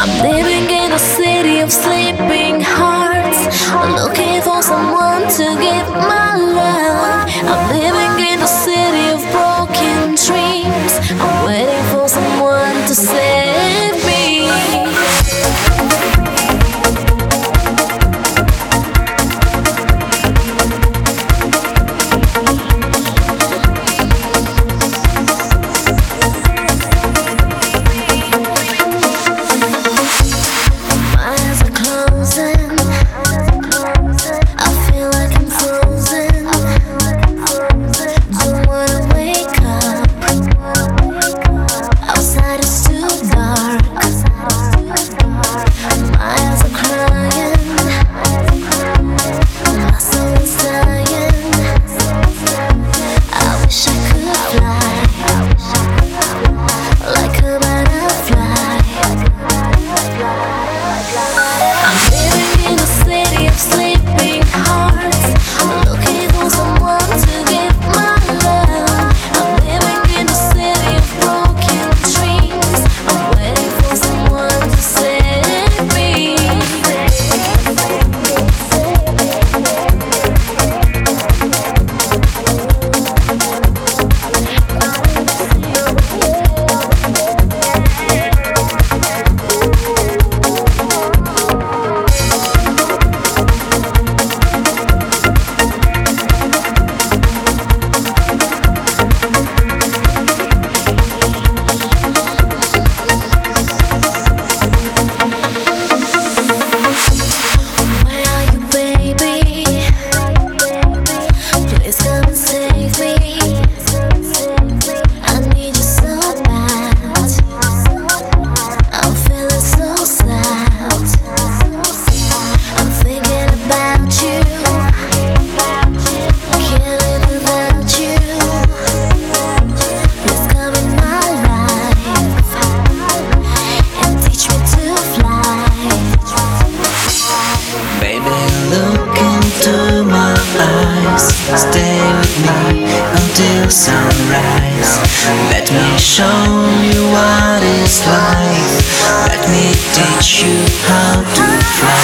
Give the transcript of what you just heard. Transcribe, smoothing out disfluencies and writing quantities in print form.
I'm living in a city of sleeping hearts, looking for someone to give my love. I'm living in a city of broken dreams, I'm waiting for someone to save me. Stay with me until sunrise. Let me show you what it's like. Let me teach you how to fly.